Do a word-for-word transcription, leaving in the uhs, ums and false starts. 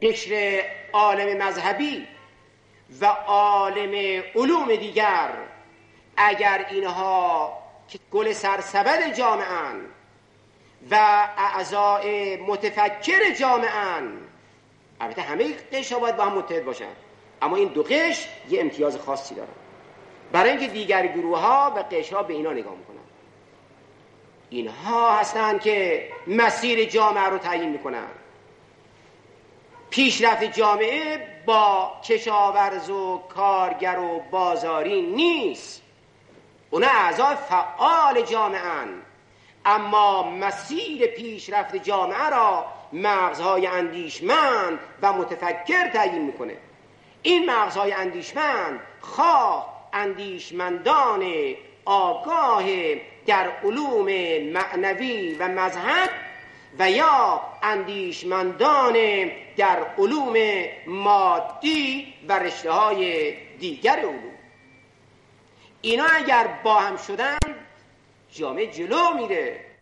قشر عالم مذهبی و عالم علوم دیگر اگر اینها که گل سرسبد جامعه‌اند و اعضای متفکر جامعه‌اند، البته همه قشرها باید با هم متحد باشن، اما این دو قشر یه امتیاز خاصی دارن، برای اینکه دیگر گروه‌ها و قشرها به اینا نگاه میکنن. اینها هستند که مسیر جامعه رو تعیین میکنن. پیشرفت جامعه با کشاورز و کارگر و بازاری نیست، اونا اعضای فعال جامعه اند، اما مسیر پیشرفت جامعه را مغزهای اندیشمند و متفکر تعیین میکنه. این مغزهای اندیشمند خواه اندیشمندان آگاه در علوم معنوی و مذهب و یا اندیشمندان در علوم مادی و رشته‌های دیگر علوم، اینا اگر با هم شدن جامعه جلو میره.